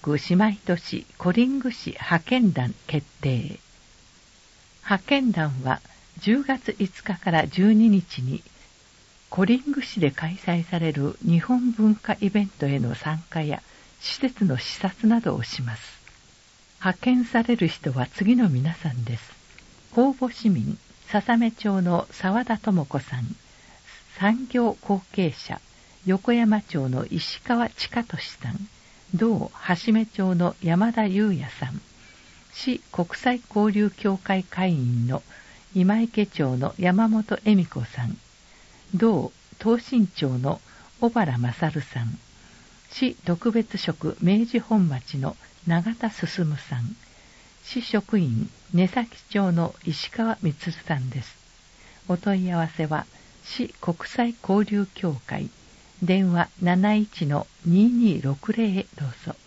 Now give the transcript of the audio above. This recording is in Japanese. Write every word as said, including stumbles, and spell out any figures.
国姉妹都市コリング市派遣団決定。派遣団はじゅうがついつかからじゅうににちにコリング市で開催される日本文化イベントへの参加や施設の視察などをします。派遣される人は次の皆さんです。公募市民、笹目町の沢田智子さん、産業後継者、横山町の石川千佳俊さん、同橋目町の山田裕也さん、市国際交流協会会員の今池町の山本恵美子さん、同東新町の小原勝さん、市特別職明治本町の永田進さん、市職員根崎町の石川光さんです。お問い合わせは市国際交流協会電話 なないちのにーにーろくぜろ へどうぞ。